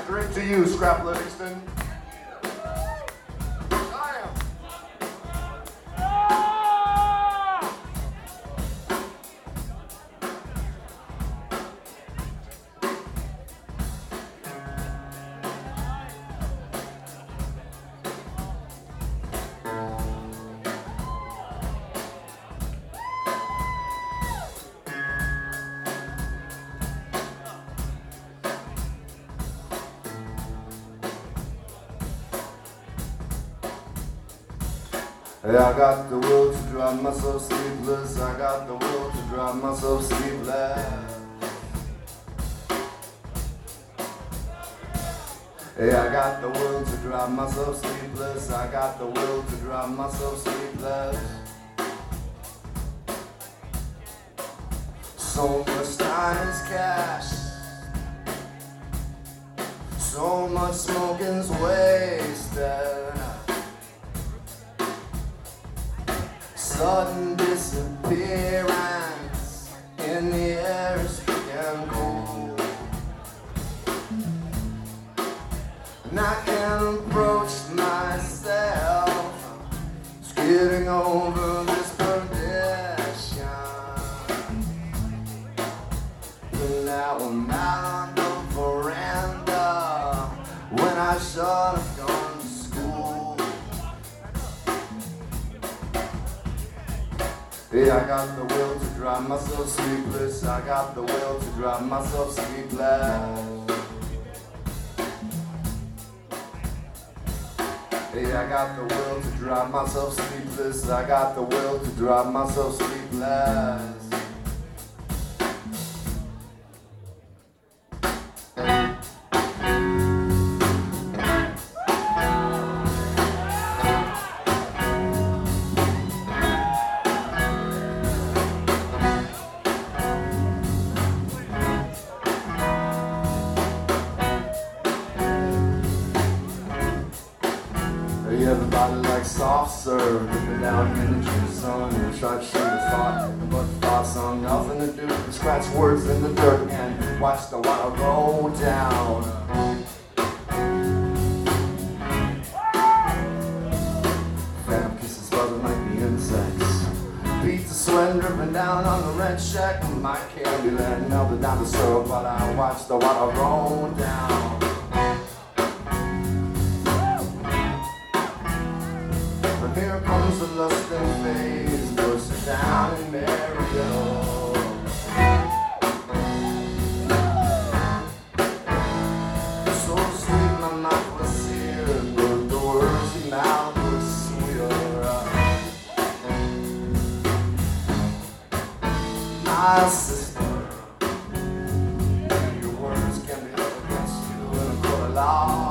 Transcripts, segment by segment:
Straight to you, Scrap Livingston. I got the will to drive myself sleepless. I got the will to drive myself sleepless. Yeah, I got the will to drive myself sleepless. I got the will to drive myself sleepless. So much time is cash. So much smoking's wasted. Sudden disappearance in the air is stricken cold. And I can approach myself, skidding over this perdition. But now I'm out on the veranda when I should have gone to school. Yeah, I got the will to drive myself sleepless. I got the will to drive myself sleepless. Yeah, I got the will to drive myself sleepless. I got the will to drive myself sleepless. Everybody likes soft serve, dipping down in the juice sun and try to shoot a thought, but thoughts on nothing to do but scratch words in the dirt and watch the water roll down. Phantom kisses buzzing like the insects. Beats of sweat dripping down on the red shack. My candy land melted down the syrup while I watch the water roll down. Here comes the lust and phase, bursting down in Mario. So sweet my mouth was seared, but the words in mouth were sweeter. My sister, your words can be held against you in a court of law.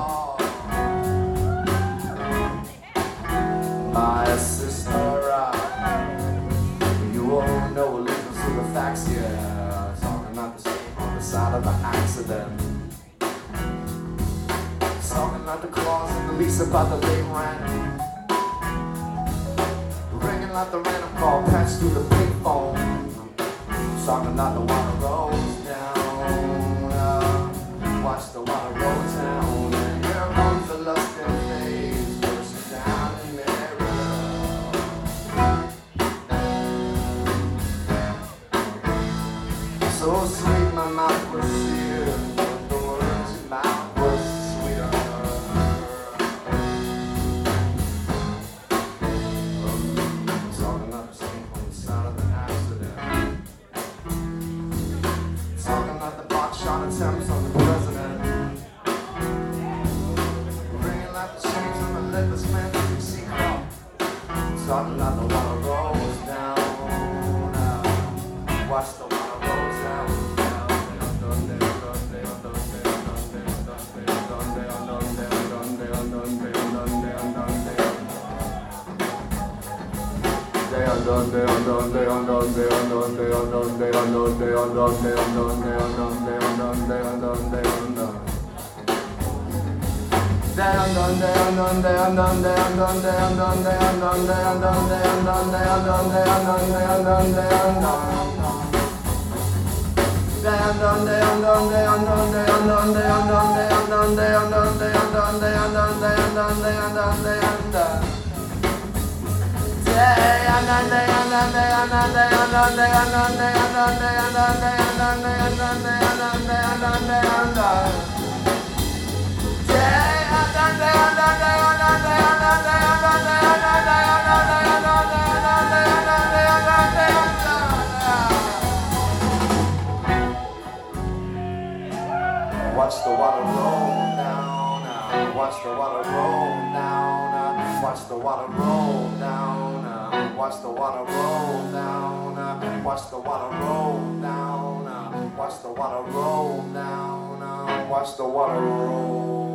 My sister, you all know a little to the facts here. Talking about the same on the side of the accident. Talking about the clause in the lease about the late rent. Ringing like the random call patched through the pink phone. Talking about the water rolls down. Watch the water roll down. And here comes the lust and phase, bursting down in there. So sweet my mouth was seared, but the words in my mouth was sweeter. Talking about the same on the side of the accident. Talking about the box shot attempts on the president. Bringing like the chains on the legless man to the secret. Talking about the water rolls down. Watch the water rolls down. Watch the water roll down, watch the water roll down, watch the water roll down, watch the water roll down, watch the water roll down, watch the water roll down, watch the water roll.